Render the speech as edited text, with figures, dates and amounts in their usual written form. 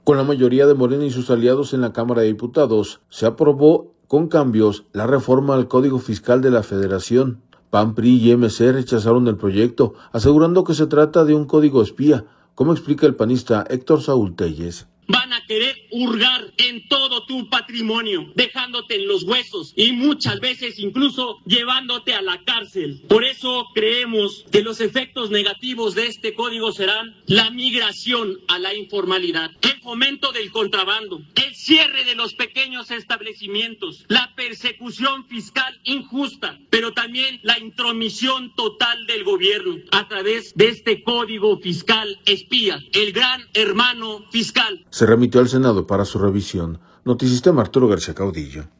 Con la mayoría de Morena y sus aliados en la Cámara de Diputados, se aprobó con cambios la reforma al Código Fiscal de la Federación. PAN, PRI y MC rechazaron el proyecto, asegurando que se trata de un código espía, como explica el panista Héctor Saúl Telles. Van a querer hurgar en todo tu patrimonio, dejándote en los huesos y muchas veces incluso llevándote a la cárcel. Por eso creemos que los efectos negativos de este código serán la migración a la informalidad, el fomento del contrabando, el cierre de los pequeños establecimientos, la persecución fiscal injusta, pero también la intromisión total del gobierno a través de este código fiscal espía, el gran hermano fiscal. Se remitió al Senado para su revisión. Notisistema Arturo García Caudillo.